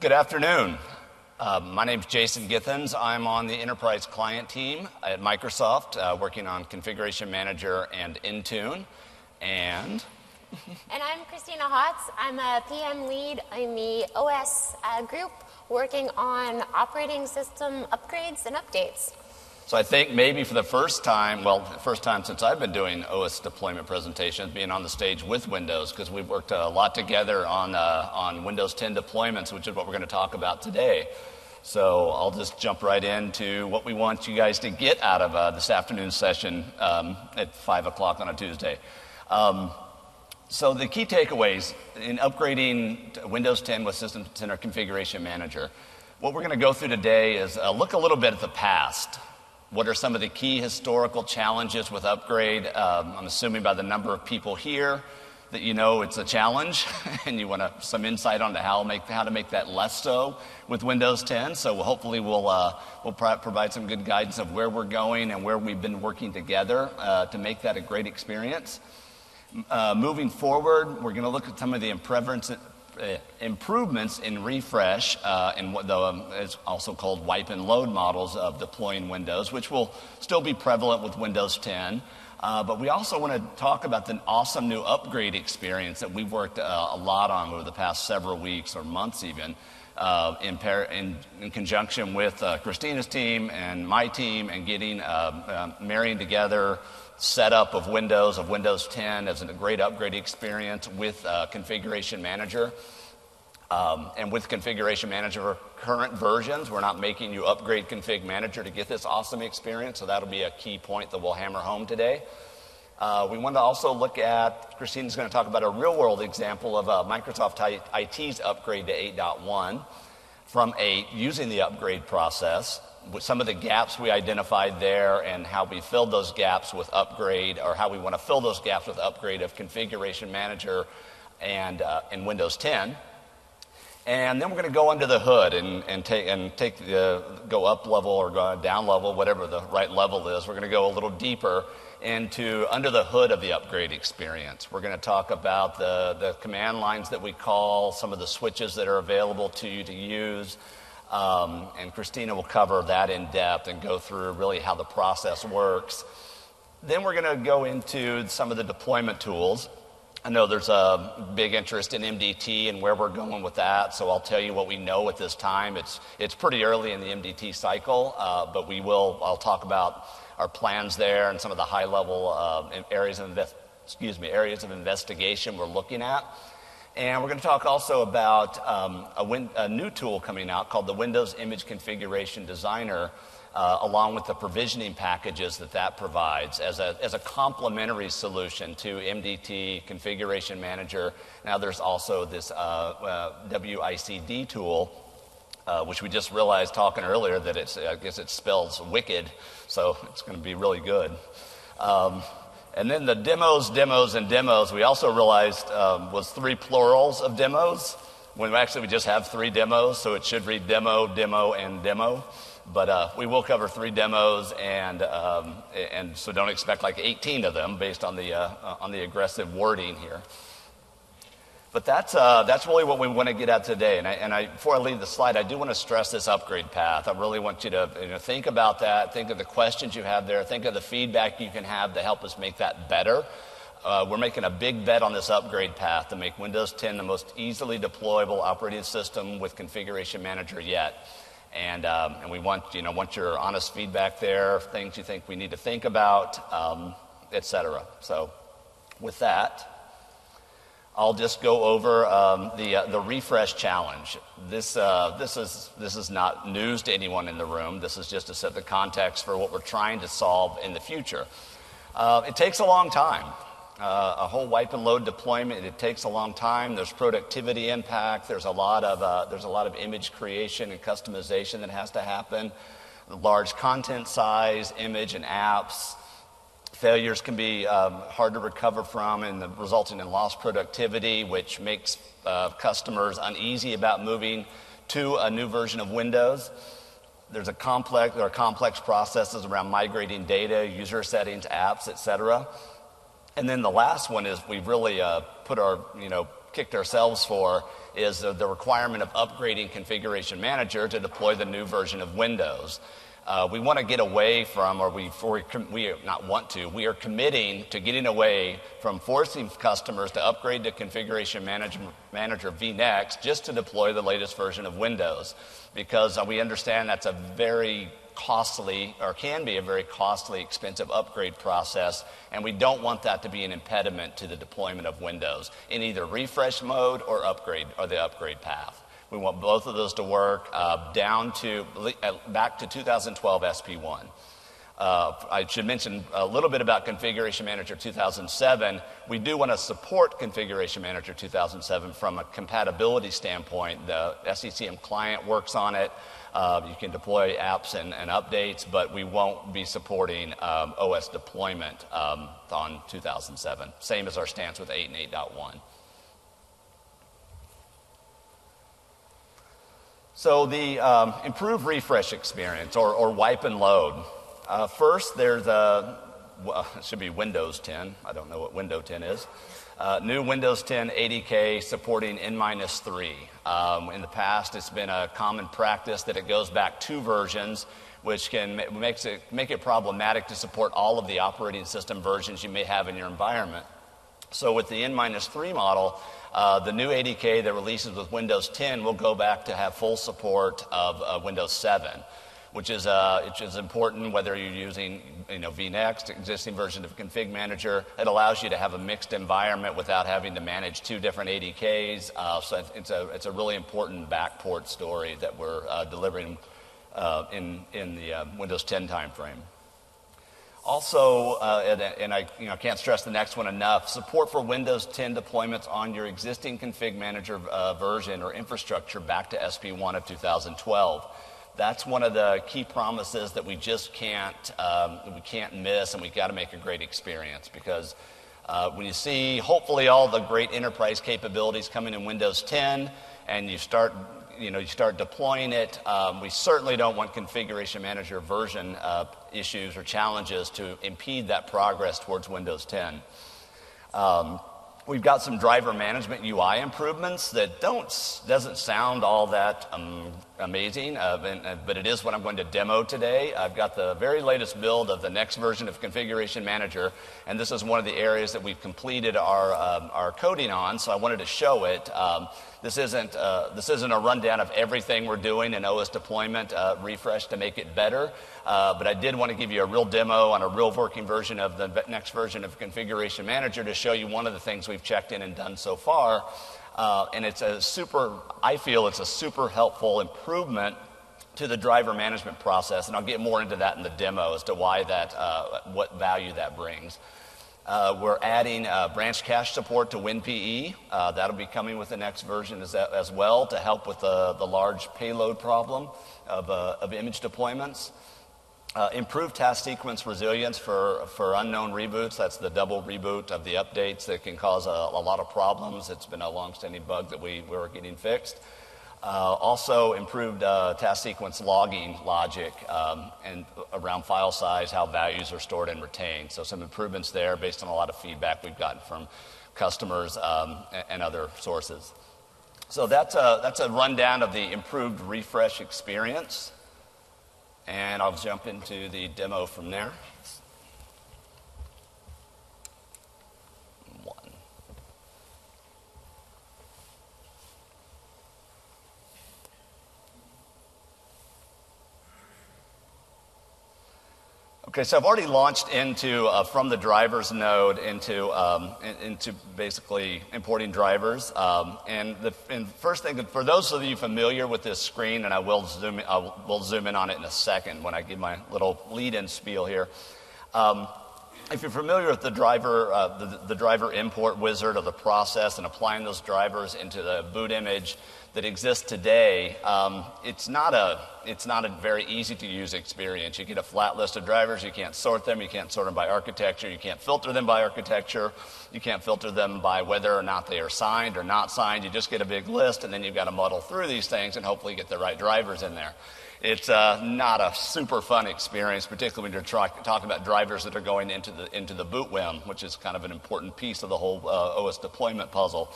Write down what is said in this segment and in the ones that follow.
Good afternoon. My name's Jason Githens. I'm on the enterprise client team at Microsoft, working on Configuration Manager and Intune. And I'm Christina Hotz. I'm a PM lead in the OS group, working on operating system upgrades and updates. so I think maybe for the first time, first time since I've been doing OS deployment presentations, being on the stage with Windows, because we've worked a lot together on Windows 10 deployments, which is what we're going to talk about today. So I'll just jump right into what we want you guys to get out of this afternoon session at 5 o'clock on a Tuesday. So the key takeaways in upgrading Windows 10 with System Center Configuration Manager, what we're going to go through today is look a little bit at the past. What are some of the key historical challenges with upgrade? I'm assuming by the number of people here that you know it's a challenge and you want some insight on how to make that less so with Windows 10. So hopefully we'll provide some good guidance of where we're going and where we've been working together to make that a great experience. Moving forward, we're going to look at some of the improvements in refresh and what is also called wipe and load models of deploying Windows, which will still be prevalent with Windows 10. But we also want to talk about the awesome new upgrade experience that we've worked a lot on over the past several weeks or months even, in conjunction with Christina's team and my team, and getting marrying together setup of Windows 10 as a great upgrade experience with Configuration Manager. And with Configuration Manager for current versions, we're not making you upgrade Config Manager to get this awesome experience, so that'll be a key point that we'll hammer home today. We want to also look at, Christina's going to talk about a real-world example of Microsoft IT's upgrade to 8.1 from 8 using the upgrade process, with some of the gaps we identified there and how we filled those gaps with upgrade, or how we want to fill those gaps with upgrade of Configuration Manager and in Windows 10. And then we're going to go under the hood and go up level or go down level, whatever the right level is. We're going to go a little deeper into under the hood of the upgrade experience. We're going to talk about the command lines that we call, some of the switches that are available to you to use. And Christina will cover that in depth and go through really how the process works. Then we're going to go into some of the deployment tools. I know there's a big interest in MDT and where we're going with that, so I'll tell you what we know at this time. It's pretty early in the MDT cycle, but I'll talk about our plans there and some of the high-level areas of investigation we're looking at. And we're going to talk also about a new tool coming out called the Windows Image Configuration Designer, along with the provisioning packages that provides as a complementary solution to MDT, Configuration Manager. Now there's also this WICD tool, which we just realized talking earlier that I guess it spells wicked, so it's going to be really good. And then the demos, we also realized was 3 plurals of demos, when we just have 3 demos, so it should read demo, and demo. But we will cover 3 demos, and so don't expect like 18 of them based on the aggressive wording here. But that's really what we want to get at today. And before I leave the slide, I do want to stress this upgrade path. I really want you to think about that, think of the questions you have there, think of the feedback you can have to help us make that better. We're making a big bet on this upgrade path to make Windows 10 the most easily deployable operating system with Configuration Manager yet. And we want your honest feedback there, things you think we need to think about, etc. So with that, I'll just go over the refresh challenge. This is not news to anyone in the room. This is just to set the context for what we're trying to solve in the future. It takes a long time. A whole wipe and load deployment, it takes a long time. There's productivity impact. There's a lot of image creation and customization that has to happen. Large content size, image and apps. Failures can be hard to recover from, and resulting in lost productivity, which makes customers uneasy about moving to a new version of Windows. There are complex processes around migrating data, user settings, apps, etc. And then the last one is we've really kicked ourselves for is the requirement of upgrading Configuration Manager to deploy the new version of Windows. We want to get away from, we are committing to getting away from forcing customers to upgrade to Configuration Manager vNext just to deploy the latest version of Windows, because we understand that's a very costly, or can be a very costly, expensive upgrade process, and we don't want that to be an impediment to the deployment of Windows in either refresh mode or upgrade, or the upgrade path. We want both of those to work back to 2012 SP1. I should mention a little bit about Configuration Manager 2007. We do want to support Configuration Manager 2007 from a compatibility standpoint. The SCCM client works on it. You can deploy apps and updates, but we won't be supporting OS deployment on 2007. Same as our stance with 8 and 8.1. So the improved refresh experience, or wipe and load. First, there's it should be Windows 10. I don't know what Windows 10 is. New Windows 10 ADK supporting N-3. In the past, it's been a common practice that it goes back 2 versions, which can make it problematic to support all of the operating system versions you may have in your environment. So with the N-3 model, the new ADK that releases with Windows 10 will go back to have full support of Windows 7, which is important whether you're using vNext, existing version of Config Manager. It allows you to have a mixed environment without having to manage 2 different ADKs. So it's a really important backport story that we're delivering in the Windows 10 timeframe. Also, and I can't stress the next one enough, support for Windows 10 deployments on your existing Config Manager version or infrastructure back to SP1 of 2012. That's one of the key promises that we just can't miss, and we've got to make a great experience, because when you see hopefully all the great enterprise capabilities coming in Windows 10 and you start deploying it, we certainly don't want Configuration Manager version issues or challenges to impede that progress towards Windows 10. We've got some driver management UI improvements that doesn't sound all that amazing, but it is what I'm going to demo today. I've got the very latest build of the next version of Configuration Manager, and this is one of the areas that we've completed our coding on, so I wanted to show it. This isn't a rundown of everything we're doing in OS deployment refresh to make it better, but I did want to give you a real demo on a real working version of the next version of Configuration Manager to show you one of the things we've checked in and done so far. And I feel it's a super helpful improvement to the driver management process, and I'll get more into that in the demo as to why what value that brings. We're adding branch cache support to WinPE. That'll be coming with the next version as well to help with the large payload problem of image deployments. Improved task sequence resilience for unknown reboots. That's the double reboot of the updates that can cause a lot of problems. It's been a long-standing bug that we're getting fixed. Also improved task sequence logging logic and around file size, how values are stored and retained. So some improvements there based on a lot of feedback we've gotten from customers and other sources. So that's a rundown of the improved refresh experience. And I'll jump into the demo from there. Okay, so I've already launched into from the drivers node into basically importing drivers. And first thing, for those of you familiar with this screen, and I will zoom in on it in a second when I give my little lead-in spiel here. If you're familiar with the driver import wizard or the process and applying those drivers into the boot image that exists today, it's not a very easy to use experience. You get a flat list of drivers, you can't sort them by architecture, you can't filter them by architecture, you can't filter them by whether or not they are signed or not signed. You just get a big list, and then you've got to muddle through these things and hopefully get the right drivers in there. It's not a super fun experience, particularly when you're talking about drivers that are going into the boot WIM, which is kind of an important piece of the whole OS deployment puzzle.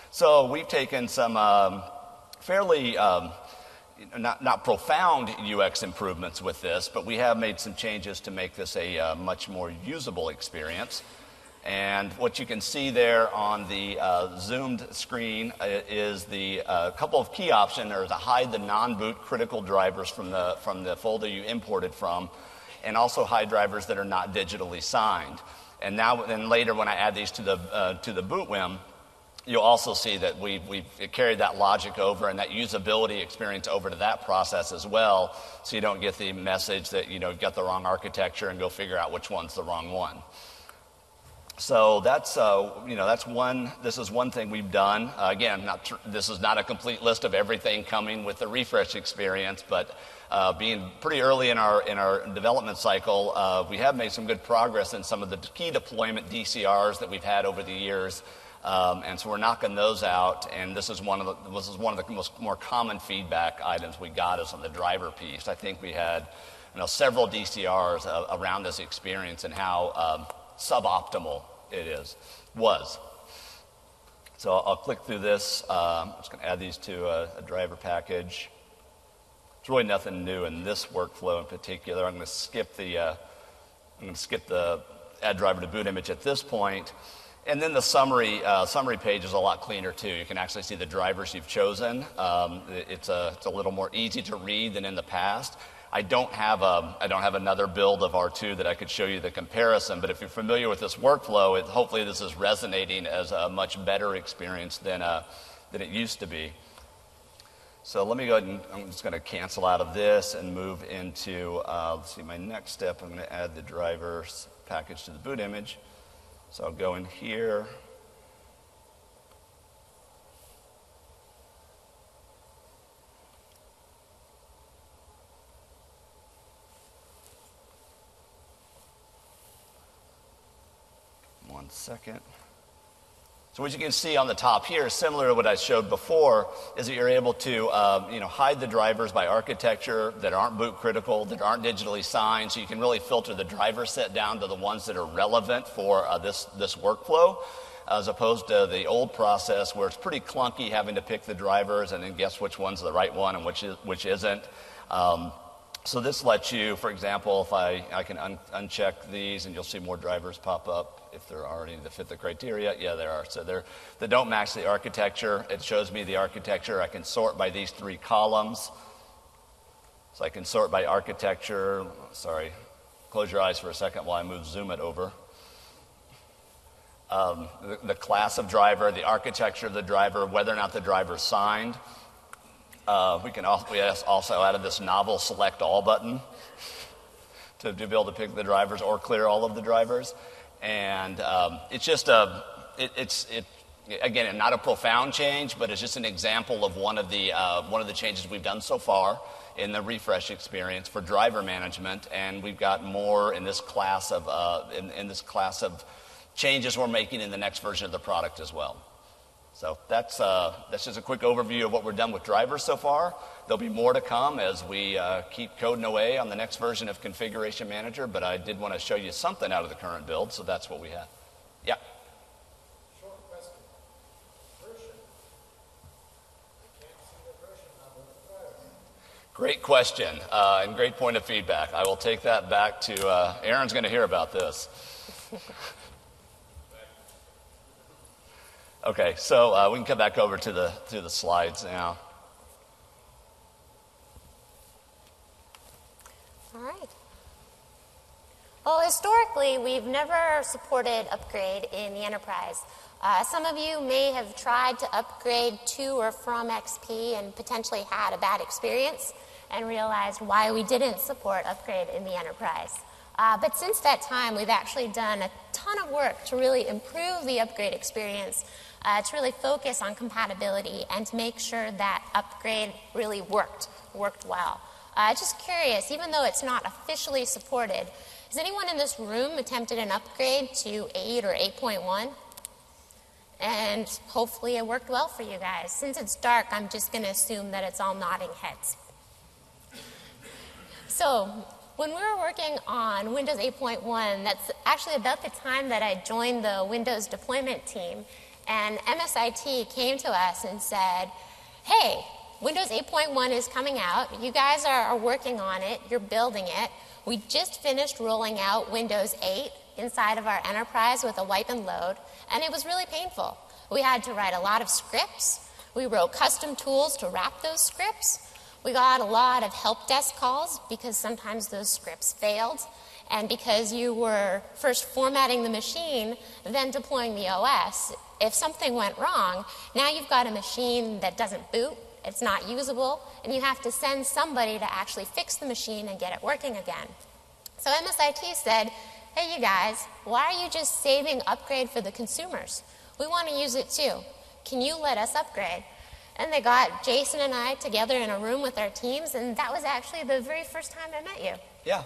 So we've taken some fairly not profound UX improvements with this, but we have made some changes to make this a much more usable experience. And what you can see there on the zoomed screen is the couple of key options. There's a hide the non-boot critical drivers from the folder you imported from, and also hide drivers that are not digitally signed. And now, and later when I add these to the boot WIM, you'll also see that we've carried that logic over and that usability experience over to that process as well, so you don't get the message that you've got the wrong architecture and go figure out which one's the wrong one. So that's one. This is one thing we've done. Again, this is not a complete list of everything coming with the refresh experience, but being pretty early in our development cycle, we have made some good progress in some of the key deployment DCRs that we've had over the years, and so we're knocking those out. And this is one of the more common feedback items we got is on the driver piece. I think we had several DCRs around this experience and how suboptimal it was. So I'll click through this. I'm just going to add these to a driver package. There's really nothing new in this workflow in particular. I'm going to skip the add driver to boot image at this point. And then the summary page is a lot cleaner too. You can actually see the drivers you've chosen. It's a little more easy to read than in the past. I don't have another build of R2 that I could show you the comparison, but if you're familiar with this workflow, hopefully this is resonating as a much better experience than it used to be. So let me go ahead and I'm just going to cancel out of this and move into, let's see, my next step. I'm going to add the drivers package to the boot image. So I'll go in here. One second. So what you can see on the top here, similar to what I showed before, is that you're able to hide the drivers by architecture that aren't boot critical, that aren't digitally signed, so you can really filter the driver set down to the ones that are relevant for this workflow, as opposed to the old process where it's pretty clunky having to pick the drivers and then guess which one's the right one and which isn't. So this lets you, for example, if I can uncheck these and you'll see more drivers pop up if there are any that fit the criteria. Yeah, there are. So they don't match the architecture. It shows me the architecture. I can sort by these three columns. So I can sort by architecture. Sorry, close your eyes for a second while I zoom it over. The class of driver, the architecture of the driver, whether or not the driver is signed. We also added this novel select all button to be able to pick the drivers or clear all of the drivers. And it's just again, not a profound change, but it's just an example of one of the changes we've done so far in the refresh experience for driver management. And we've got more in this class of changes we're making in the next version of the product as well. So that's just a quick overview of what we've done with drivers so far. There'll be more to come as we keep coding away on the next version of Configuration Manager, but I did want to show you something out of the current build, so that's what we have. Yeah? Short question. Version. I can't see the version number of the driver. Great question, and great point of feedback. I will take that back to, Aaron's going to hear about this. Okay, so we can come back over to the slides now. All right. Well, historically, we've never supported upgrade in the enterprise. Some of you may have tried to upgrade to or from XP and potentially had a bad experience and realized why we didn't support upgrade in the enterprise. But since that time, we've actually done a ton of work to really improve the upgrade experience, to really focus on compatibility and to make sure that upgrade really worked well. Just curious, even though it's not officially supported, has anyone in this room attempted an upgrade to 8 or 8.1? And hopefully it worked well for you guys. Since it's dark, I'm just going to assume that it's all nodding heads. So when we were working on Windows 8.1, that's actually about the time that I joined the Windows deployment team. And MSIT came to us and said, hey, Windows 8.1 is coming out. You guys are working on it. You're building it. We just finished rolling out Windows 8 inside of our enterprise with a wipe and load, and it was really painful. We had to write a lot of scripts. We wrote custom tools to wrap those scripts. We got a lot of help desk calls because sometimes those scripts failed. And because you were first formatting the machine, then deploying the OS, if something went wrong, now you've got a machine that doesn't boot, it's not usable, and you have to send somebody to actually fix the machine and get it working again. So MSIT said, hey, you guys, why are you just saving upgrade for the consumers? We want to use it too. Can you let us upgrade? And they got Jason and I together in a room with our teams, and that was actually the very first time I met you. Yeah.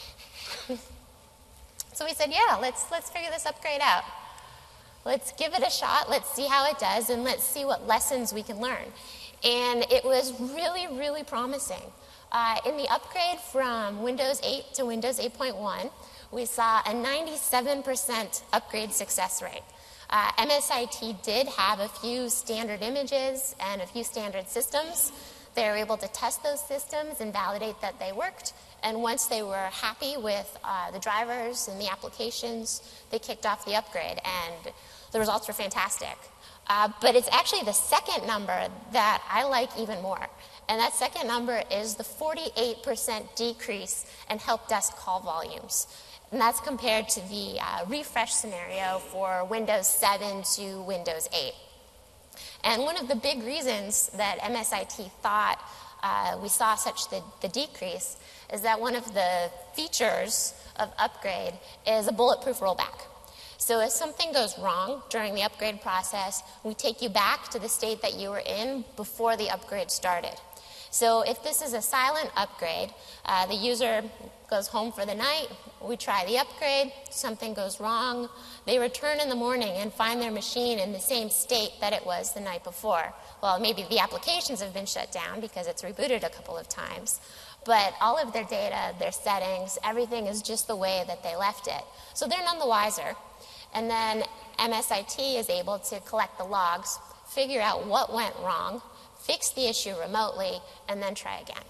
So we said, yeah, let's figure this upgrade out. Let's give it a shot, let's see how it does, and let's see what lessons we can learn. And it was really, really promising. In the upgrade from Windows 8 to Windows 8.1, we saw a 97% upgrade success rate. MSIT did have a few standard images and a few standard systems. They were able to test those systems and validate that they worked. And once they were happy with the drivers and the applications, they kicked off the upgrade. And the results were fantastic. But it's actually the second number that I like even more. And that second number is the 48% decrease in help desk call volumes. And that's compared to the refresh scenario for Windows 7 to Windows 8. And one of the big reasons that MSIT thought we saw such the decrease is that one of the features of upgrade is a bulletproof rollback. So if something goes wrong during the upgrade process, we take you back to the state that you were in before the upgrade started. So if this is a silent upgrade, the user goes home for the night, we try the upgrade, something goes wrong, they return in the morning and find their machine in the same state that it was the night before. Well, maybe the applications have been shut down because it's rebooted a couple of times, but all of their data, their settings, everything is just the way that they left it. So they're none the wiser. And then MSIT is able to collect the logs, figure out what went wrong, fix the issue remotely, and then try again.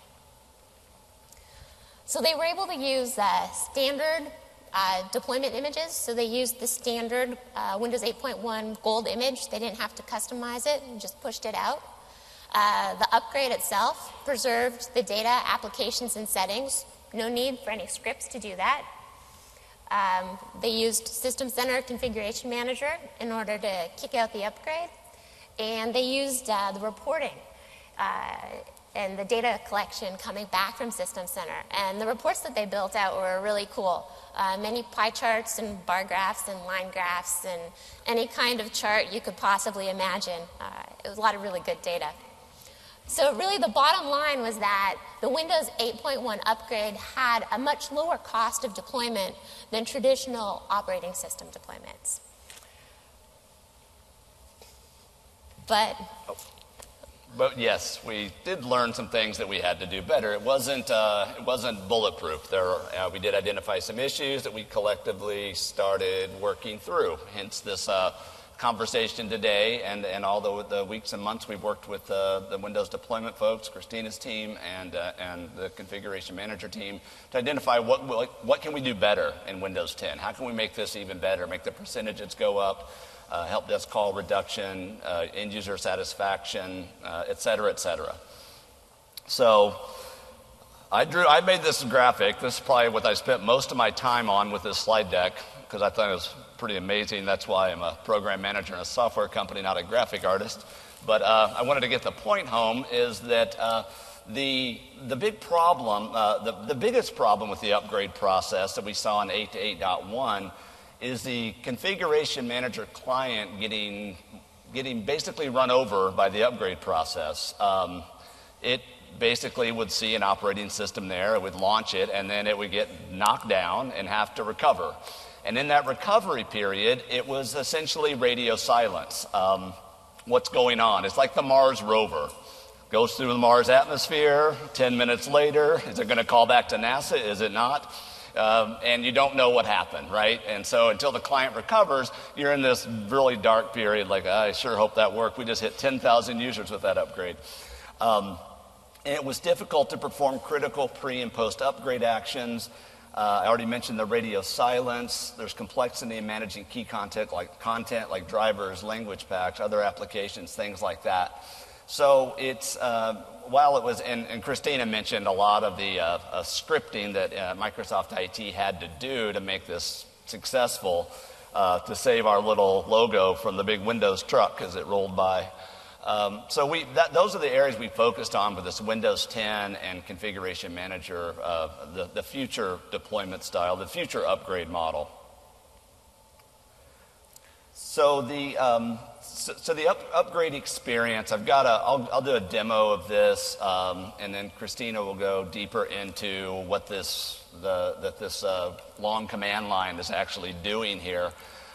So they were able to use standard deployment images. So they used the standard Windows 8.1 gold image. They didn't have to customize it and just pushed it out. The upgrade itself preserved the data, applications, and settings. No need for any scripts to do that. They used System Center Configuration Manager in order to kick out the upgrade. And they used the reporting and the data collection coming back from System Center. And the reports that they built out were really cool. Many pie charts and bar graphs and line graphs and any kind of chart you could possibly imagine. It was a lot of really good data. So really the bottom line was that the Windows 8.1 upgrade had a much lower cost of deployment than traditional operating system deployments. But yes, we did learn some things that we had to do better. It wasn't bulletproof. We did identify some issues that we collectively started working through. Hence this conversation today, and all the weeks and months we've worked with the Windows deployment folks, Christina's team, and the configuration manager team to identify what can we do better in Windows 10. How can we make this even better? Make the percentages go up. Help desk call reduction, end user satisfaction, et cetera, et cetera. So I made this graphic. This is probably what I spent most of my time on with this slide deck because I thought it was pretty amazing. That's why I'm a program manager in a software company, not a graphic artist. But I wanted to get the point home is that the big problem, the biggest problem with the upgrade process that we saw in 8 to 8.1 is the configuration manager client getting basically run over by the upgrade process. It basically would see an operating system there, it would launch it, and then it would get knocked down and have to recover. And in that recovery period, it was essentially radio silence. What's going on? It's like the Mars rover. Goes through the Mars atmosphere, 10 minutes later, is it going to call back to NASA? Is it not? and you don't know what happened, right? And so until the client recovers, you're in this really dark period, like, I sure hope that worked. We just hit 10,000 users with that upgrade. And it was difficult to perform critical pre- and post-upgrade actions. I already mentioned the radio silence. There's complexity in managing key content like drivers, language packs, other applications, things like that. So it's, while it was, and Christina mentioned a lot of the scripting that Microsoft IT had to do to make this successful, to save our little logo from the big Windows truck as it rolled by. So those are the areas we focused on with this Windows 10 and Configuration Manager, the future deployment style, the future upgrade model. So the upgrade experience, I'll do a demo of this, and then Christina will go deeper into what this long command line is actually doing here.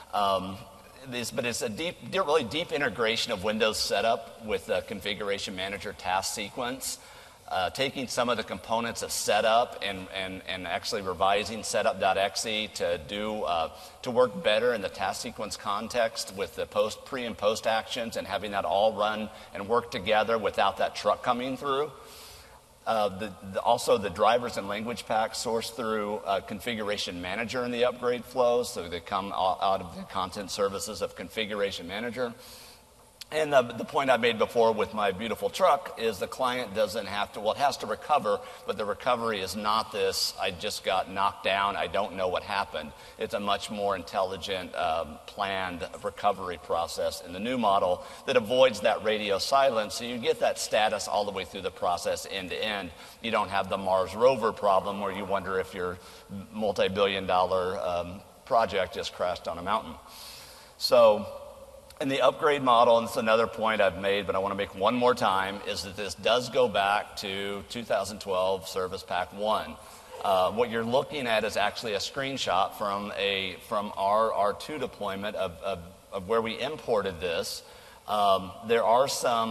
But it's a really deep integration of Windows setup with the Configuration Manager task sequence, taking some of the components of setup and actually revising setup.exe to work better in the task sequence context with the pre and post actions, and having that all run and work together without that truck coming through. Also, the drivers and language packs source through Configuration Manager in the upgrade flows, so they come out of the content services of Configuration Manager. And the point I made before with my beautiful truck is the client doesn't have to, well, it has to recover, but the recovery is not this, I just got knocked down, I don't know what happened. It's a much more intelligent, planned recovery process in the new model that avoids that radio silence, so you get that status all the way through the process end to end. You don't have the Mars rover problem where you wonder if your multi-billion-dollar project just crashed on a mountain. So, in the upgrade model, and this is another point I've made, but I want to make one more time, is that this does go back to 2012 Service Pack 1. What you're looking at is actually a screenshot from our R2 deployment of where we imported this. There are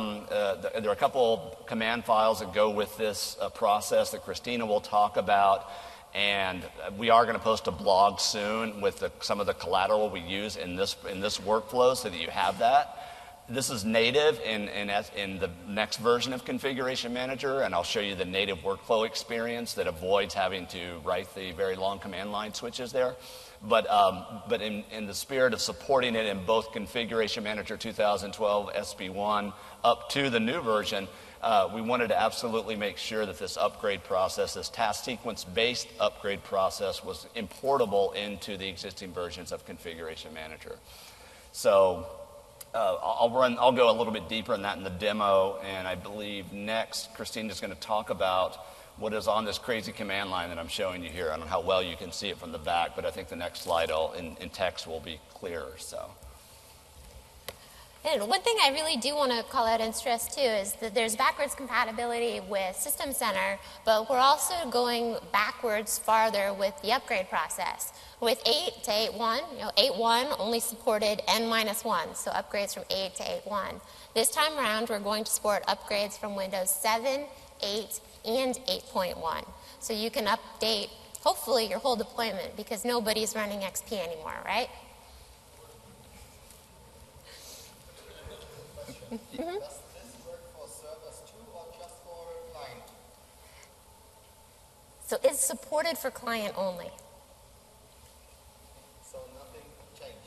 a couple command files that go with this process that Christina will talk about. And we are going to post a blog soon with some of the collateral we use in this workflow so that you have that. This is native in the next version of Configuration Manager, and I'll show you the native workflow experience that avoids having to write the very long command line switches there. But in the spirit of supporting it in both Configuration Manager 2012 SP1 up to the new version, we wanted to absolutely make sure that this upgrade process, this task sequence-based upgrade process, was importable into the existing versions of Configuration Manager. So I'll go a little bit deeper in that in the demo, and I believe next Christina's going to talk about what is on this crazy command line that I'm showing you here. I don't know how well you can see it from the back, but I think the next slide in text will be clearer. So. And one thing I really do want to call out and stress too is that there's backwards compatibility with System Center, but we're also going backwards farther with the upgrade process. With 8 to 8.1, 8.1 only supported N-1, so upgrades from 8 to 8.1. This time around, we're going to support upgrades from Windows 7, 8, and 8.1. So you can update, hopefully, your whole deployment because nobody's running XP anymore, right? Does this work for servers too, or just for client? So it's supported for client only. So nothing changed.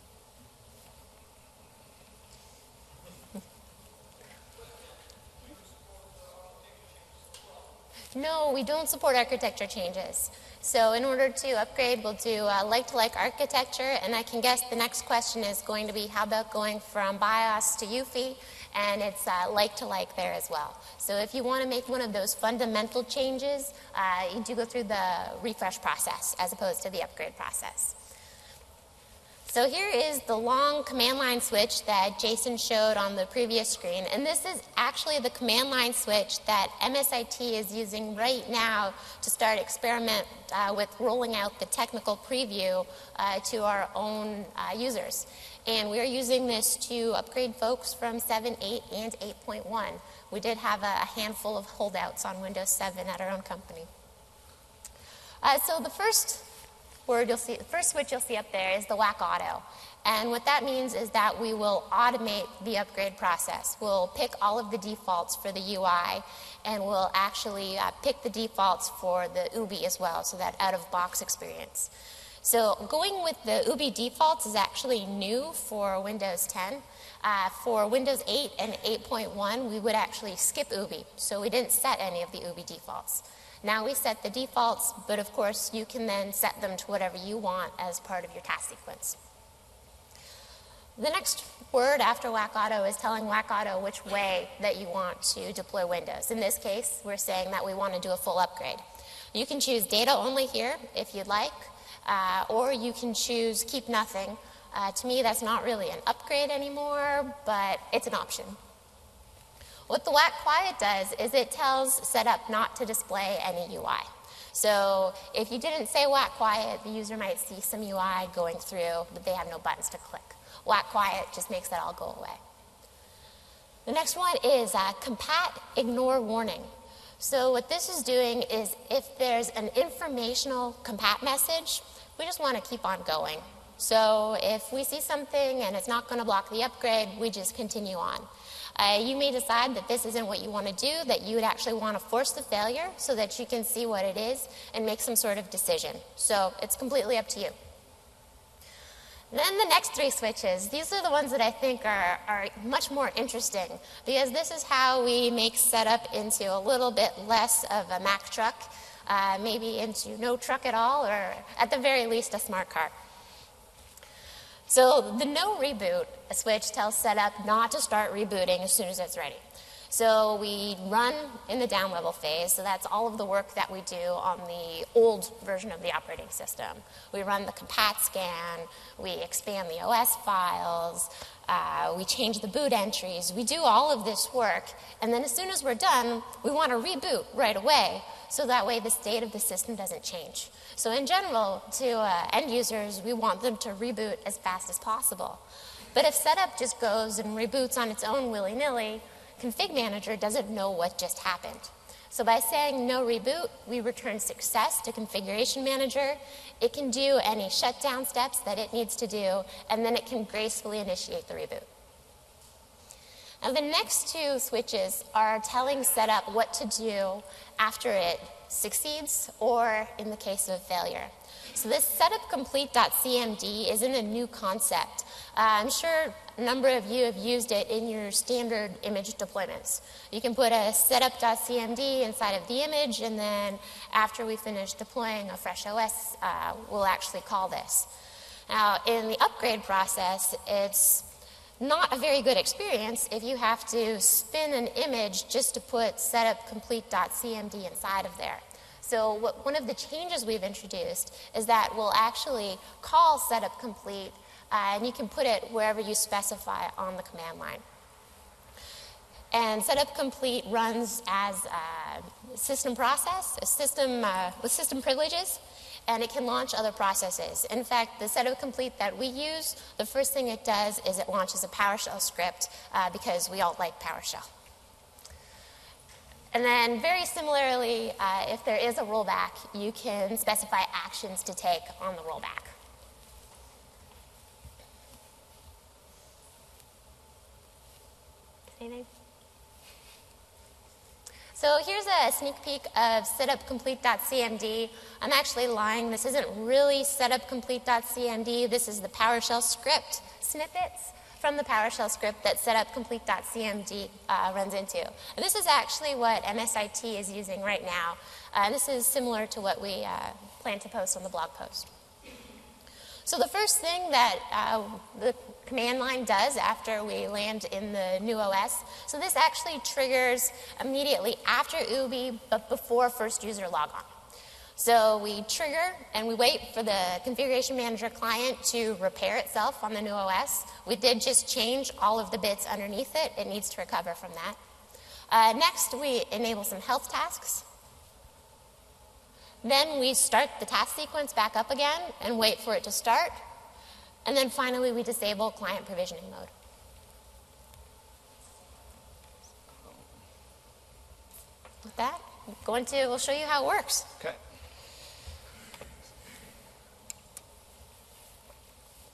No, we don't support architecture changes. So in order to upgrade, we'll do like-to-like architecture, and I can guess the next question is going to be how about going from BIOS to UEFI, and it's like-to-like there as well. So if you want to make one of those fundamental changes, you do go through the refresh process as opposed to the upgrade process. So here is the long command line switch that Jason showed on the previous screen, and this is actually the command line switch that MSIT is using right now to start experiment with rolling out the technical preview to our own users. And we are using this to upgrade folks from 7, 8, and 8.1. We did have a handful of holdouts on Windows 7 at our own company. So the first switch you'll see up there is the WAC Auto. And what that means is that we will automate the upgrade process. We'll pick all of the defaults for the UI, and we'll actually pick the defaults for the UBI as well, so that out-of-box experience. So going with the UBI defaults is actually new for Windows 10. For Windows 8 and 8.1, we would actually skip UBI, so we didn't set any of the UBI defaults. Now we set the defaults, but of course you can then set them to whatever you want as part of your task sequence. The next word after WAC Auto is telling WAC Auto which way that you want to deploy Windows. In this case, we're saying that we want to do a full upgrade. You can choose data only here if you'd like, or you can choose keep nothing. To me, that's not really an upgrade anymore, but it's an option. What the WAC Quiet does is it tells setup not to display any UI. So if you didn't say WAC Quiet, the user might see some UI going through, but they have no buttons to click. WAC Quiet just makes that all go away. The next one is compat ignore warning. So what this is doing is if there's an informational compat message, we just want to keep on going. So if we see something and it's not going to block the upgrade, we just continue on. You may decide that this isn't what you want to do, that you would actually want to force the failure so that you can see what it is and make some sort of decision. So it's completely up to you. Then the next three switches, these are the ones that I think are much more interesting, because this is how we make setup into a little bit less of a Mack truck, maybe into no truck at all, or at the very least a smart car. So the no reboot switch tells setup not to start rebooting as soon as it's ready. So we run in the down level phase, so that's all of the work that we do on the old version of the operating system. We run the compat scan, we expand the OS files, we change the boot entries, we do all of this work, and then as soon as we're done, we want to reboot right away, so that way the state of the system doesn't change. So in general, to end users, we want them to reboot as fast as possible. But if setup just goes and reboots on its own willy-nilly, Config Manager doesn't know what just happened. So by saying no reboot, we return success to Configuration Manager. It can do any shutdown steps that it needs to do, and then it can gracefully initiate the reboot. Now the next two switches are telling setup what to do after it succeeds, or in the case of failure. So this setupcomplete.cmd isn't a new concept. I'm sure a number of you have used it in your standard image deployments. You can put a setup.cmd inside of the image, and then after we finish deploying a fresh OS, we'll actually call this. Now, in the upgrade process, it's not a very good experience if you have to spin an image just to put setupcomplete.cmd inside of there. So one of the changes we've introduced is that we'll actually call setup complete, and you can put it wherever you specify on the command line. And setup complete runs as a system process, a system with system privileges, and it can launch other processes. In fact, the setup complete that we use, the first thing it does is it launches a PowerShell script because we all like PowerShell. And then very similarly, if there is a rollback, you can specify actions to take on the rollback. Anything? So here's a sneak peek of setupcomplete.cmd. I'm actually lying. This isn't really setupcomplete.cmd. This is the PowerShell script snippets from the PowerShell script that setupcomplete.cmd runs into. And this is actually what MSIT is using right now. This is similar to what we plan to post on the blog post. So the first thing that the command line does after we land in the new OS, so this actually triggers immediately after UBI, but before first user logon. So we trigger and we wait for the Configuration Manager client to repair itself on the new OS. We did just change all of the bits underneath it. It needs to recover from that. Next, we enable some health tasks. Then we start the task sequence back up again and wait for it to start. And then finally, we disable client provisioning mode. With that, we'll show you how it works. Okay.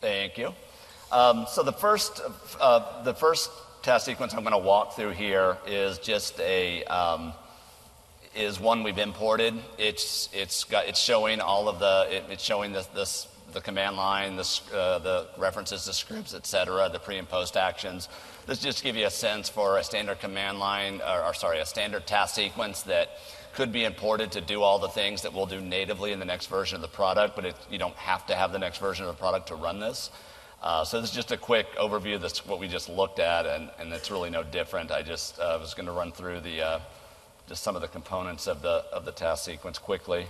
Thank you. So the first task sequence I'm going to walk through here is just is one we've imported. It's showing all of it's showing the command line, the references to scripts, etc., the pre and post actions. This just give you a sense for a standard command line, a standard task sequence that could be imported to do all the things that we'll do natively in the next version of the product, but you don't have to have the next version of the product to run this. So this is just a quick overview. That's what we just looked at, and it's really no different. I just was going to run through just some of the components of the task sequence quickly.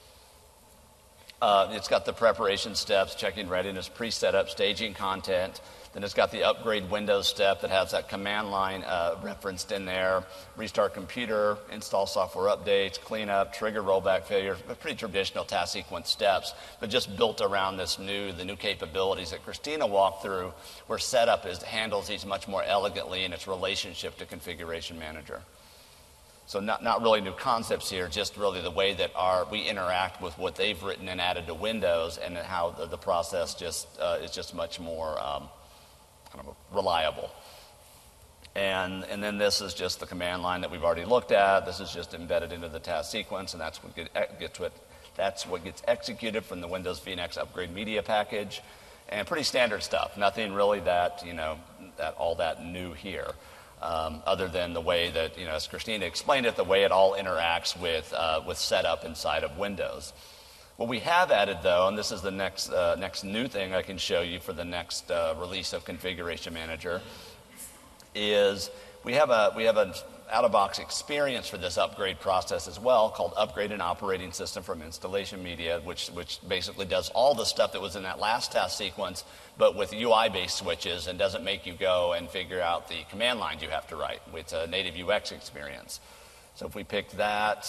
It's got the preparation steps, checking readiness, pre-setup, staging content. Then it's got the upgrade Windows step that has that command line referenced in there. Restart computer, install software updates, cleanup, trigger rollback failure. Pretty traditional task sequence steps, but just built around the new capabilities that Christina walked through, where setup handles these much more elegantly in its relationship to Configuration Manager. So not really new concepts here, just really the way that we interact with what they've written and added to Windows, and how the process is just much more kind of reliable. And then this is just the command line that we've already looked at. This is just embedded into the task sequence, and that's what gets executed from the Windows vNext Upgrade Media package. And pretty standard stuff. Nothing really that all that new here. Other than the way that, as Christina explained it, the way it all interacts with setup inside of Windows. What we have added, though, and this is the next new thing I can show you for the next release of Configuration Manager, is we have an out-of-box experience for this upgrade process as well, called Upgrade an Operating System from Installation Media, which basically does all the stuff that was in that last task sequence, but with UI-based switches, and doesn't make you go and figure out the command lines you have to write. It's a native UX experience. So if we pick that,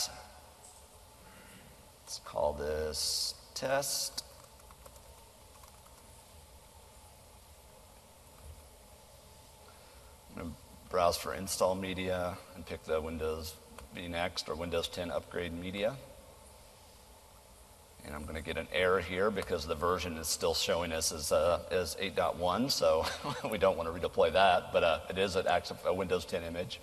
let's call this test. I'm going to browse for install media and pick the Windows vNext or Windows 10 upgrade media. And I'm going to get an error here because the version is still showing us as 8.1, so we don't want to redeploy that, but it is a Windows 10 image.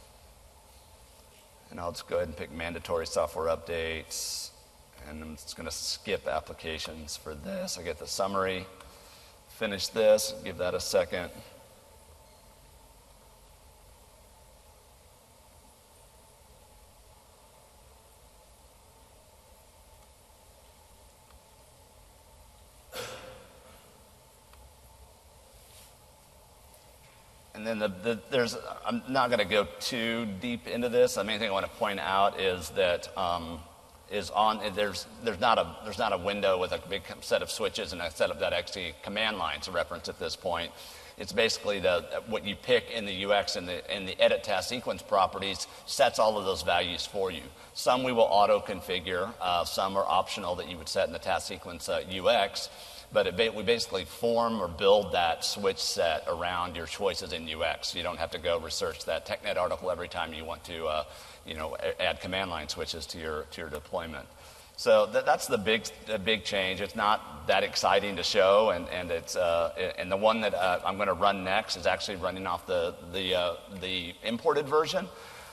And I'll just go ahead and pick mandatory software updates. And I'm just going to skip applications for this. I get the summary, finish this, give that a second. And then I'm not going to go too deep into this. The main thing I want to point out is that there's not a window with a big set of switches and a set of that actually command line to reference at this point. It's basically what you pick in the UX and the edit task sequence properties sets all of those values for you. Some we will auto configure, some are optional that you would set in the task sequence UX. But we basically form or build that switch set around your choices in UX. You don't have to go research that TechNet article every time you want to, add command line switches to your deployment. So that's the big change. It's not that exciting to show, and it's and the one that I'm going to run next is actually running off the imported version.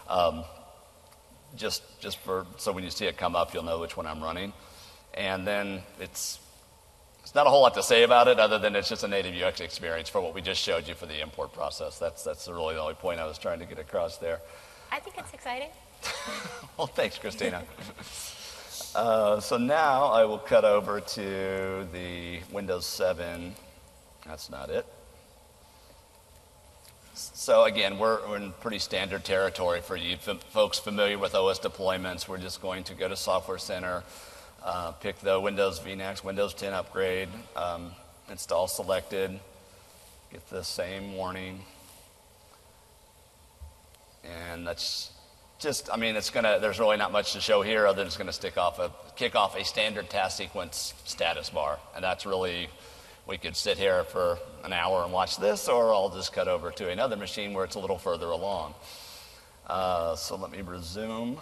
Just so when you see it come up, you'll know which one I'm running, and then it's not a whole lot to say about it other than it's just a native UX experience for what we just showed you for the import process. That's really the only point I was trying to get across there. I think it's exciting. Well, thanks, Christina. So now I will cut over to the Windows 7. That's not it. So again, we're in pretty standard territory for you folks familiar with OS deployments. We're just going to go to Software Center, pick the Windows vNext, Windows 10 upgrade, install selected, get the same warning. And that's just, there's really not much to show here other than it's going to kick off a standard task sequence status bar. And that's really, we could sit here for an hour and watch this, or I'll just cut over to another machine where it's a little further along. So let me resume.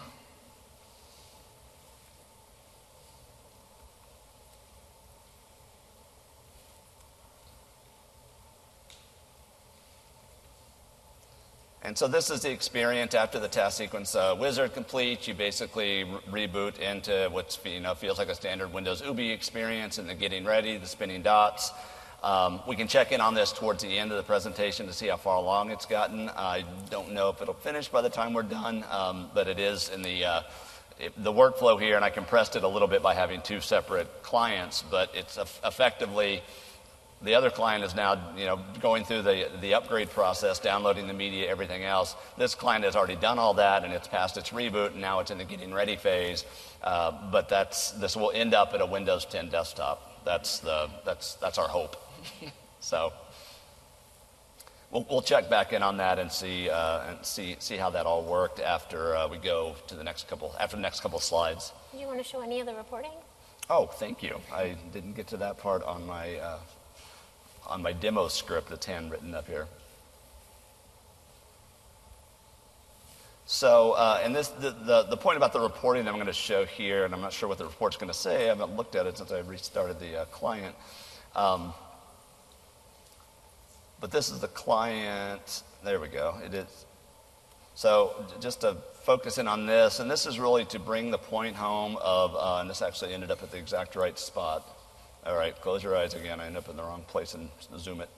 And so this is the experience after the task sequence wizard completes. You basically reboot into what feels like a standard Windows UBI experience, and the getting ready, the spinning dots. We can check in on this towards the end of the presentation to see how far along it's gotten. I don't know if it'll finish by the time we're done, but it is in the workflow here, and I compressed it a little bit by having two separate clients, but it's effectively the other client is now going through the upgrade process, downloading the media, everything else. This client has already done all that, and it's passed its reboot, and now it's in the getting ready phase. But this will end up at a Windows 10 desktop. That's our hope. So we'll check back in on that and see how that all worked after we go to the next couple slides. Do you want to show any of the reporting? Oh, thank you. I didn't get to that part on my demo script that's handwritten up here. So, and the point about the reporting I'm going to show here, and I'm not sure what the report's going to say. I haven't looked at it since I restarted the client. But this is the client. There we go. It is. So just to focus in on this, and this is really to bring the point home of, and this actually ended up at the exact right spot. All right, close your eyes again. I end up in the wrong place and zoom it.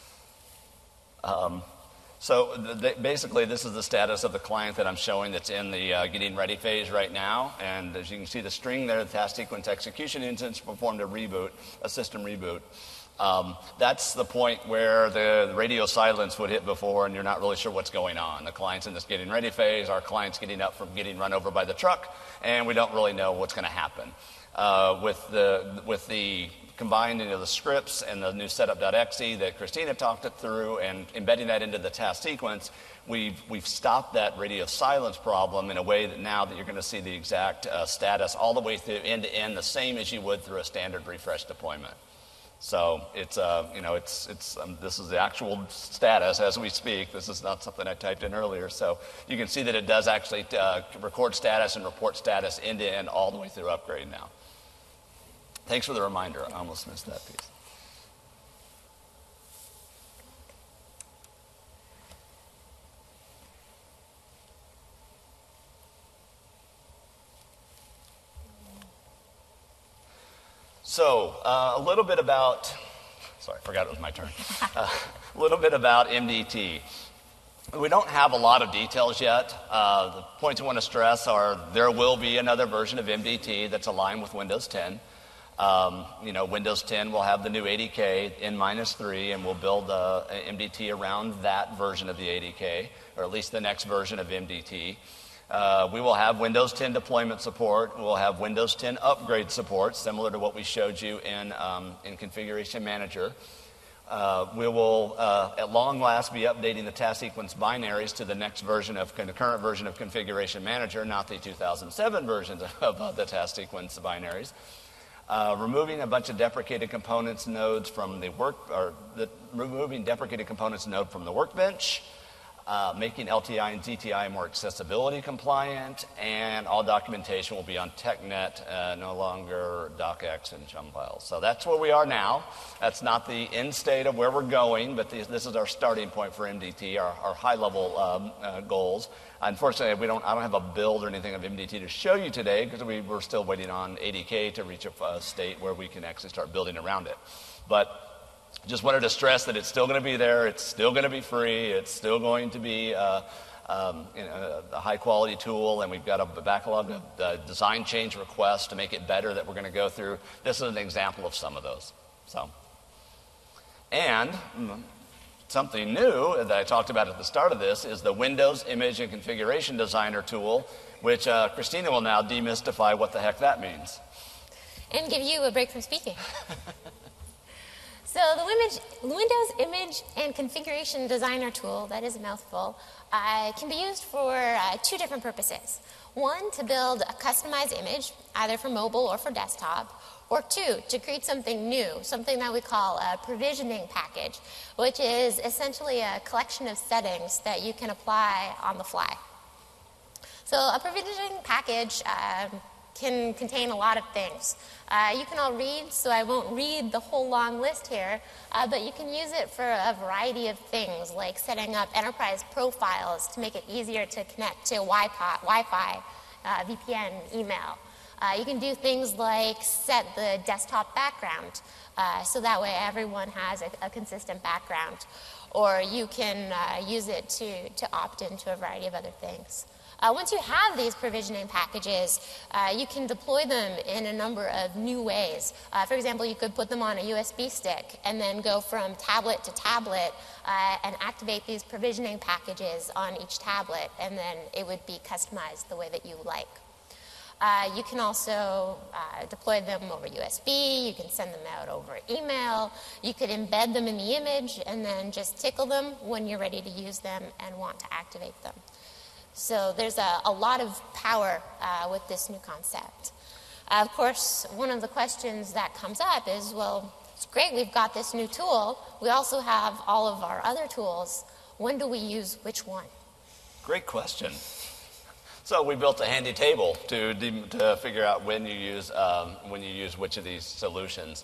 Basically, this is the status of the client that I'm showing that's in the getting ready phase right now. And as you can see, the string there, the task sequence execution instance performed a system reboot. That's the point where the radio silence would hit before, and you're not really sure what's going on. The client's in this getting ready phase. Our client's getting up from getting run over by the truck, and we don't really know what's going to happen. With the combining of the scripts and the new setup.exe that Christina talked it through and embedding that into the task sequence, we've stopped that radio silence problem in a way that now that you're going to see the exact status all the way through end to end, the same as you would through a standard refresh deployment. So it's this is the actual status as we speak. This is not something I typed in earlier. So you can see that it does actually record status and report status end to end all the way through upgrade now. Thanks for the reminder. I almost missed that piece. So a little bit about, sorry, I forgot it was my turn. A little bit about MDT. We don't have a lot of details yet. The points I want to stress are there will be another version of MDT that's aligned with Windows 10. Windows 10 will have the new ADK N-3, and we'll build MDT around that version of the ADK, or at least the next version of MDT. We will have Windows 10 deployment support. We'll have Windows 10 upgrade support, similar to what we showed you in Configuration Manager. We will, at long last, be updating the task sequence binaries to the next version of the current version of Configuration Manager, not the 2007 versions of the task sequence binaries. Removing a bunch of deprecated components nodes from removing deprecated components node from the workbench, making LTI and ZTI more accessibility compliant, and all documentation will be on TechNet, no longer docx and chum files. So that's where we are now. That's not the end state of where we're going, but this is our starting point for MDT, our high-level goals. Unfortunately, I don't have a build or anything of MDT to show you today because we're still waiting on ADK to reach a state where we can actually start building around it. But just wanted to stress that it's still going to be there. It's still going to be free. It's still going to be a high-quality tool, and we've got a backlog of design change requests to make it better that we're going to go through. This is an example of some of those. And something new that I talked about at the start of this is the Windows Image and Configuration Designer tool, which Christina will now demystify what the heck that means. And give you a break from speaking. So the Windows Image and Configuration Designer tool, that is a mouthful, can be used for two different purposes. One, to build a customized image, either for mobile or for desktop, or two, to create something new, something that we call a provisioning package, which is essentially a collection of settings that you can apply on the fly. So a provisioning package can contain a lot of things. You can all read, so I won't read the whole long list here, but you can use it for a variety of things, like setting up enterprise profiles to make it easier to connect to Wi-Fi, VPN, email. You can do things like set the desktop background, so that way everyone has a consistent background. Or you can use it to opt into a variety of other things. Once you have these provisioning packages, you can deploy them in a number of new ways. For example, you could put them on a USB stick and then go from tablet to tablet and activate these provisioning packages on each tablet, and then it would be customized the way that you like. You can also deploy them over USB, you can send them out over email, you could embed them in the image and then just tickle them when you're ready to use them and want to activate them. So there's a lot of power with this new concept. Of course, one of the questions that comes up is, well, it's great we've got this new tool, we also have all of our other tools, when do we use which one? Great question. So we built a handy table to figure out when you use which of these solutions.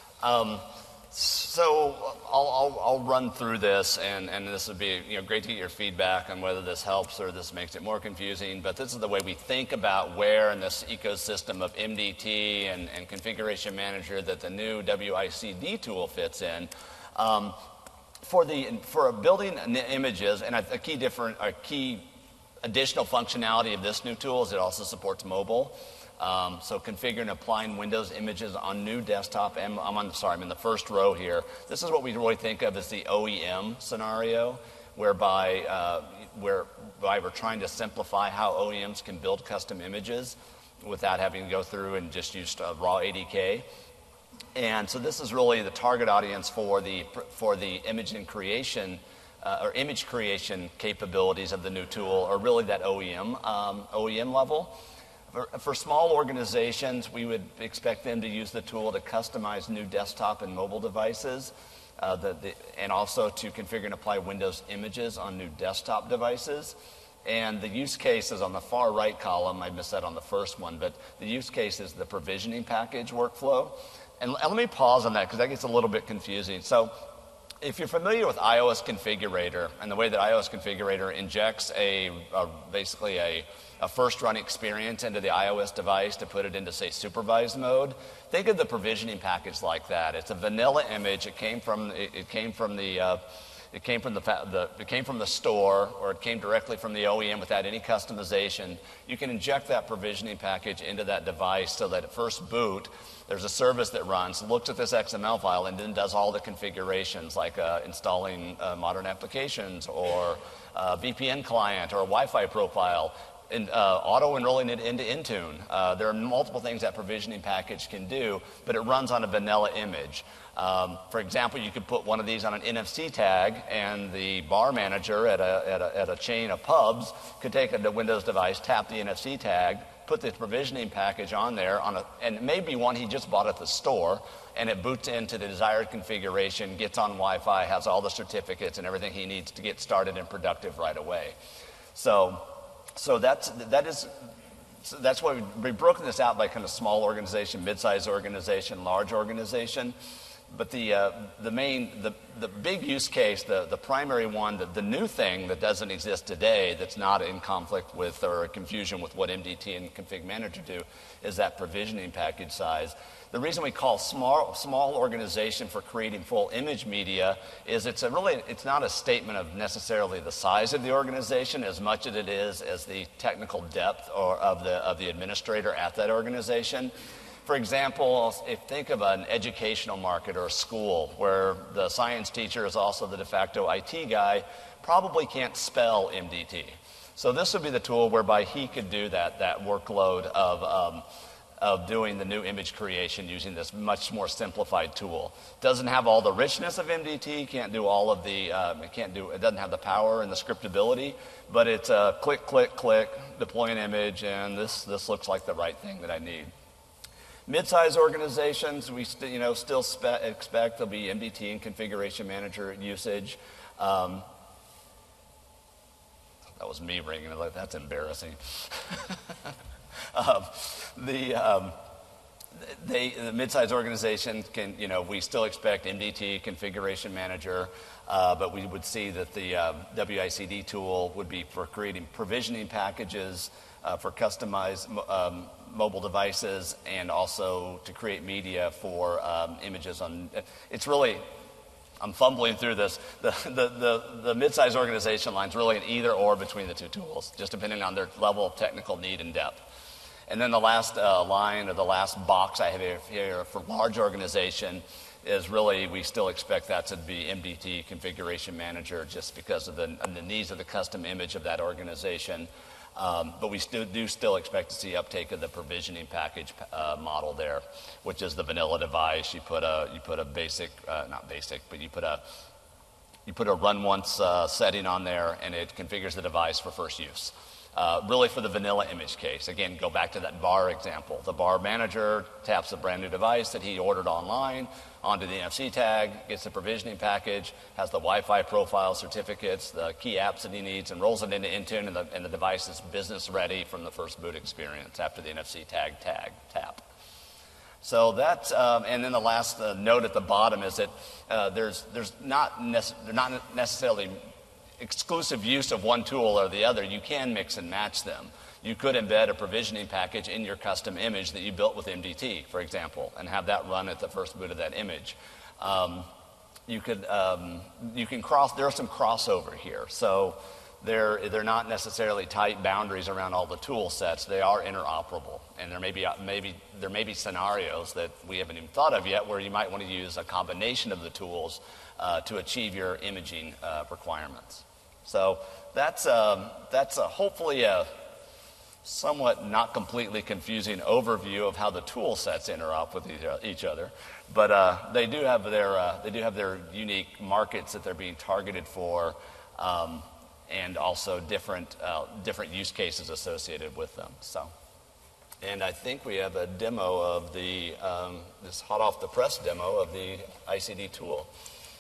So I'll run through this, and this would be great to get your feedback on whether this helps or this makes it more confusing. But this is the way we think about where in this ecosystem of MDT and Configuration Manager that the new WICD tool fits in. For building images, and a key additional functionality of this new tool is it also supports mobile. So configuring and applying Windows images on new desktop, and I'm in the first row here. This is what we really think of as the OEM scenario, whereby we're trying to simplify how OEMs can build custom images without having to go through and just use raw ADK. And so this is really the target audience for the image creation capabilities of the new tool, or really that OEM level. For small organizations, we would expect them to use the tool to customize new desktop and mobile devices, and also to configure and apply Windows images on new desktop devices. And the use case is on the far right column. I missed that on the first one, but the use case is the provisioning package workflow. And let me pause on that because that gets a little bit confusing. So if you're familiar with iOS Configurator and the way that iOS Configurator injects basically a first run experience into the iOS device to put it into, say, supervised mode, think of the provisioning package like that. It's a vanilla image. It came from the store, or it came directly from the OEM without any customization. You can inject that provisioning package into that device so that at first boot, there's a service that runs, looks at this XML file, and then does all the configurations like installing modern applications or a VPN client or a Wi-Fi profile, and auto-enrolling it into Intune. There are multiple things that provisioning package can do, but it runs on a vanilla image. For example, you could put one of these on an NFC tag, and the bar manager at a chain of pubs could take a Windows device, tap the NFC tag, put the provisioning package on there, and it may be one he just bought at the store, and it boots into the desired configuration, gets on Wi-Fi, has all the certificates and everything he needs to get started and productive right away. So that's why we've broken this out by kind of small organization, mid-sized organization, large organization. But the big use case, the primary one, the new thing that doesn't exist today, that's not in conflict with or confusion with what MDT and Config Manager do, is that provisioning package size. The reason we call small organization for creating full image media is it's not a statement of necessarily the size of the organization as much as it is as the technical depth of the administrator at that organization. For example, think of an educational market or a school where the science teacher is also the de facto IT guy, probably can't spell MDT. So this would be the tool whereby he could do that workload of doing the new image creation using this much more simplified tool. Doesn't have all the richness of MDT, can't do all of the, it doesn't have the power and the scriptability, but it's a click, click, click, deploy an image, and this looks like the right thing that I need. Mid-sized organizations, we still expect there'll be MDT and Configuration Manager usage. That was me ringing it. Like, that's embarrassing. um, the mid-sized organization can, we still expect MDT, Configuration Manager, but we would see that the WICD tool would be for creating provisioning packages for customized mobile devices, and also to create media for images on. It's really, I'm fumbling through this. The mid-sized organization line's really an either or between the two tools, just depending on their level of technical need and depth. And then the last line, or the last box I have here for large organization is really, we still expect that to be MDT, Configuration Manager, just because of the needs of the custom image of that organization. But we do still expect to see uptake of the provisioning package model there, which is the vanilla device. You put a basic, not basic, but you put a run once setting on there, and it configures the device for first use. Really for the vanilla image case. Again, go back to that bar example. The bar manager taps a brand new device that he ordered online onto the NFC tag, gets the provisioning package, has the Wi-Fi profile certificates, the key apps that he needs, and rolls it into Intune, and the device is business ready from the first boot experience after the NFC tap. So that's, and then the last note at the bottom is that there's not necessarily exclusive use of one tool or the other. You can mix and match them. You could embed a provisioning package in your custom image that you built with MDT, for example, and have that run at the first boot of that image. You can there are some crossover here. So they're not necessarily tight boundaries around all the tool sets. They are interoperable, and there may be scenarios that we haven't even thought of yet where you might want to use a combination of the tools to achieve your imaging requirements. So that's hopefully a somewhat not completely confusing overview of how the tool sets interop with each other, but they do have their unique markets that they're being targeted for, and also different use cases associated with them. So, and I think we have a demo of this hot off the press demo of the ICD tool.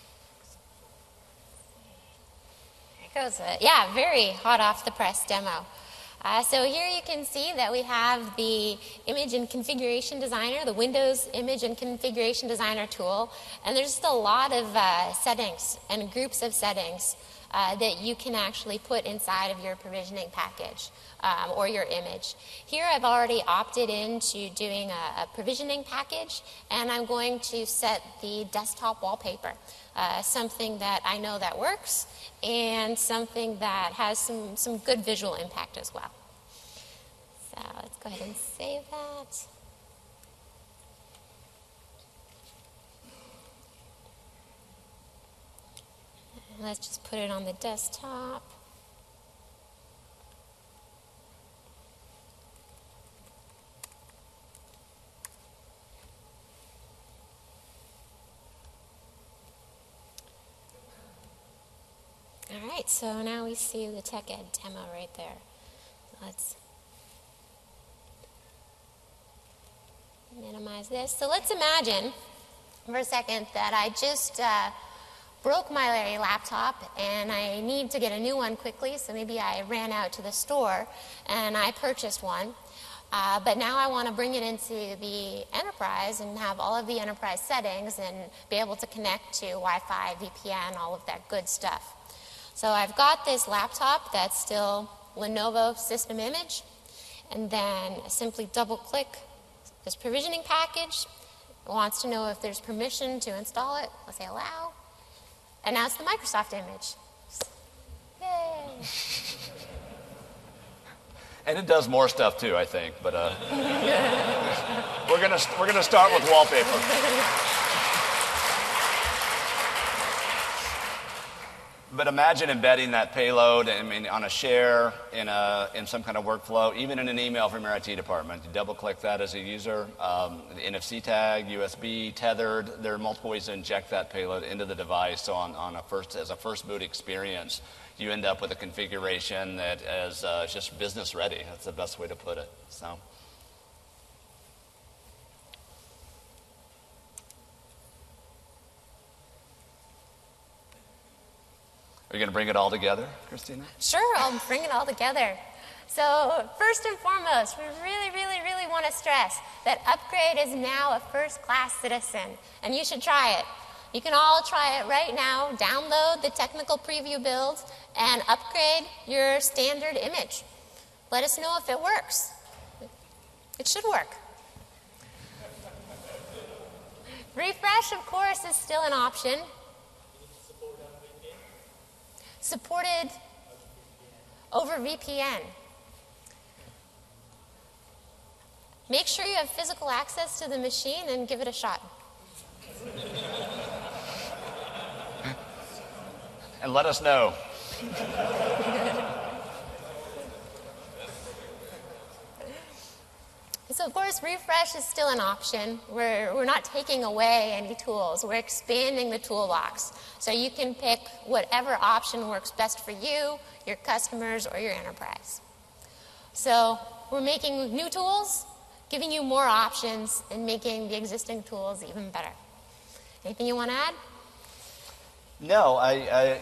There goes it. Yeah, very hot off the press demo. So here you can see that we have the Image and Configuration Designer, the Windows Image and Configuration Designer tool, and there's just a lot of settings and groups of settings that you can actually put inside of your provisioning package or your image. Here I've already opted into doing a provisioning package, and I'm going to set the desktop wallpaper, something that I know that works and something that has some good visual impact as well. So let's go ahead and save that. Let's just put it on the desktop. All right, so now we see the Tech Ed demo right there. Let's minimize this. So let's imagine for a second that I just broke my laptop and I need to get a new one quickly, so maybe I ran out to the store and I purchased one. But now I want to bring it into the enterprise and have all of the enterprise settings and be able to connect to Wi-Fi, VPN, all of that good stuff. So I've got this laptop that's still Lenovo system image, and then I simply double click this provisioning package. It wants to know if there's permission to install it. I'll say allow. And now it's the Microsoft image. Yay! And it does more stuff too, I think. But we're gonna start with wallpaper. But imagine embedding that payload, on a share, in some kind of workflow, even in an email from your IT department. You double-click that as a user, the NFC tag, USB, tethered. There are multiple ways to inject that payload into the device. So as a first boot experience, you end up with a configuration that is just business ready. That's the best way to put it. So. Are you going to bring it all together, Christina? Sure, I'll bring it all together. So first and foremost, we really, really, really want to stress that Upgrade is now a first-class citizen, and you should try it. You can all try it right now. Download the technical preview builds and upgrade your standard image. Let us know if it works. It should work. Refresh, of course, is still an option. Supported over VPN. Make sure you have physical access to the machine and give it a shot. And let us know. So of course, refresh is still an option. We're not taking away any tools. We're expanding the toolbox. So you can pick whatever option works best for you, your customers, or your enterprise. So we're making new tools, giving you more options, and making the existing tools even better. Anything you want to add? No, I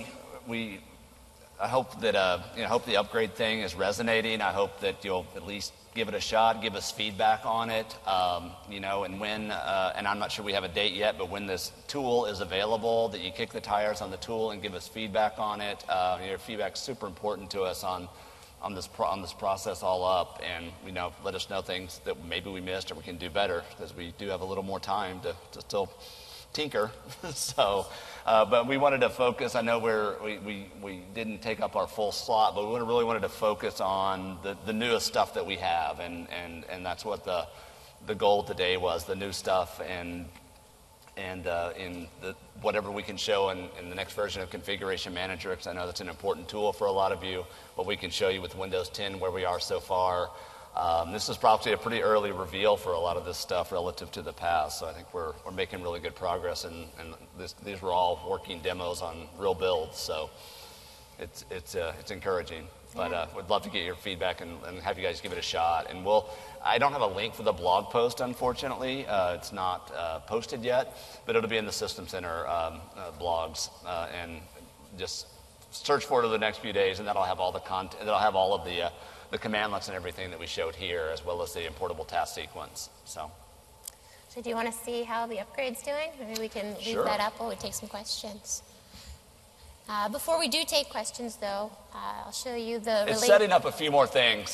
hope that hope the upgrade thing is resonating. I hope that you'll at least give it a shot, give us feedback on it, and when, and I'm not sure we have a date yet, but when this tool is available, that you kick the tires on the tool and give us feedback on it. Your feedback's super important to us on this process all up, and let us know things that maybe we missed or we can do better, because we do have a little more time to still tinker. So, but we wanted to focus. I know we didn't take up our full slot, but we really wanted to focus on the newest stuff that we have, and that's what the goal today was, the new stuff, and in whatever we can show in the next version of Configuration Manager, because I know that's an important tool for a lot of you. What we can show you with Windows 10, where we are so far. This is probably a pretty early reveal for a lot of this stuff relative to the past, so I think we're making really good progress, and these were all working demos on real builds, so it's encouraging. But we'd love to get your feedback and have you guys give it a shot. And I don't have a link for the blog post, unfortunately. It's not posted yet, but it'll be in the System Center blogs, and just search for it over the next few days, and that'll have all the content. That'll have all of the commandlets and everything that we showed here, as well as the importable task sequence. So do you want to see how the upgrade's doing? Maybe we can leave that up while we take some questions. Before we do take questions, though, I'll show you the... It's setting up a few more things.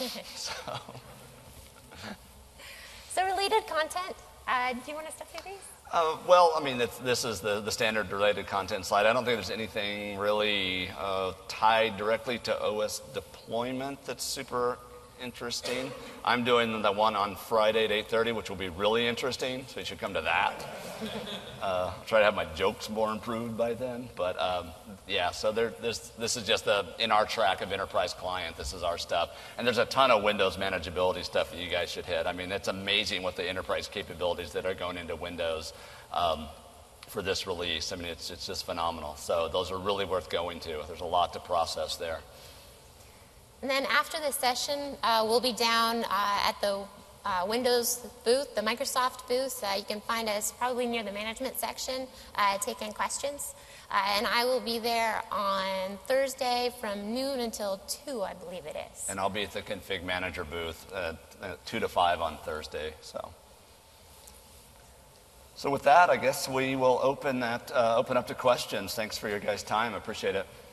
So related content, do you want to step through these? Well, I mean, this is the standard related content slide. I don't think there's anything really tied directly to OS deployment that's super interesting. I'm doing the one on Friday at 8:30, which will be really interesting, so you should come to that. Try to have my jokes more improved by then. But yeah, so this is just in our track of enterprise client. This is our stuff. And there's a ton of Windows manageability stuff that you guys should hit. I mean, it's amazing what the enterprise capabilities that are going into Windows for this release. I mean, it's just phenomenal. So those are really worth going to. There's a lot to process there. And then after this session, we'll be down at the Windows booth, the Microsoft booth. You can find us probably near the management section, taking questions. And I will be there on Thursday from noon until 2, I believe it is. And I'll be at the Config Manager booth at 2 to 5 on Thursday. So with that, I guess we will open up to questions. Thanks for your guys' time. I appreciate it.